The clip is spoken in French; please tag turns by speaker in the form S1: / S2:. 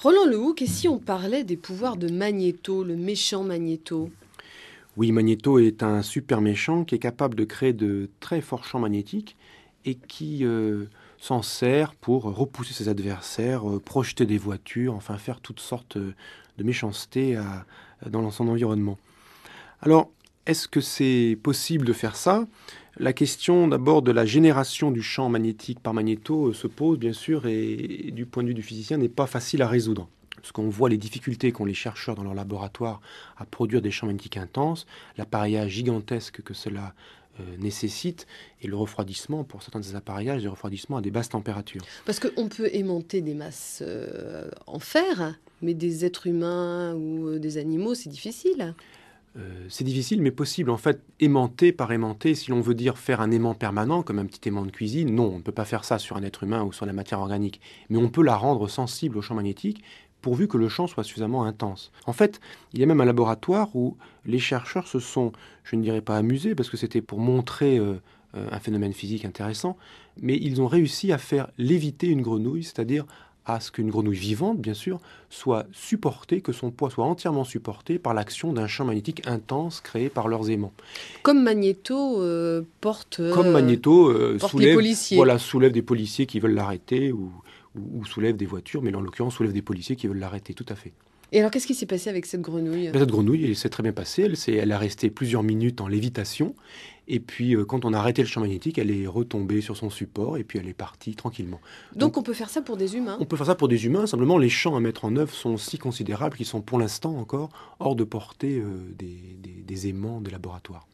S1: Roland Lehoucq, et si on parlait des pouvoirs de Magnéto, le méchant Magnéto?
S2: Oui, Magnéto est un super méchant qui est capable de créer de très forts champs magnétiques et qui s'en sert pour repousser ses adversaires, projeter des voitures, enfin faire toutes sortes de méchancetés dans son environnement. Alors, est-ce que c'est possible de faire ça? La question d'abord de la génération du champ magnétique par Magnéto se pose bien sûr et du point de vue du physicien n'est pas facile à résoudre. Parce qu'on voit les difficultés qu'ont les chercheurs dans leur laboratoire à produire des champs magnétiques intenses, l'appareillage gigantesque que cela nécessite et le refroidissement, pour certains des appareillages, des refroidissements à des basses températures.
S1: Parce qu'on peut aimanter des masses en fer, mais des êtres humains ou des animaux, c'est difficile.
S2: C'est difficile, mais possible. En fait, aimanter par aimanter, si l'on veut dire faire un aimant permanent, comme un petit aimant de cuisine, non, on ne peut pas faire ça sur un être humain ou sur la matière organique. Mais on peut la rendre sensible au champ magnétique, pourvu que le champ soit suffisamment intense. En fait, il y a même un laboratoire où les chercheurs se sont, je ne dirais pas amusés, parce que c'était pour montrer un phénomène physique intéressant, mais ils ont réussi à faire léviter une grenouille, c'est-à-dire à ce qu'une grenouille vivante, bien sûr, soit supportée, que son poids soit entièrement supporté par l'action d'un champ magnétique intense créé par leurs aimants.
S1: Comme Magnéto
S2: Comme Magnéto
S1: porte les policiers.
S2: soulève des policiers qui veulent l'arrêter ou soulève des voitures, mais en l'occurrence soulève des policiers qui veulent l'arrêter, tout à fait.
S1: Et alors, qu'est-ce qui s'est passé avec cette grenouille?
S2: Ben, cette grenouille, elle s'est très bien passée, elle a resté plusieurs minutes en lévitation, et puis quand on a arrêté le champ magnétique, elle est retombée sur son support, et puis elle est partie tranquillement.
S1: Donc,
S2: Donc
S1: on peut faire ça pour des humains?
S2: on peut faire ça pour des humains, simplement les champs à mettre en œuvre sont si considérables qu'ils sont pour l'instant encore hors de portée des aimants de laboratoire.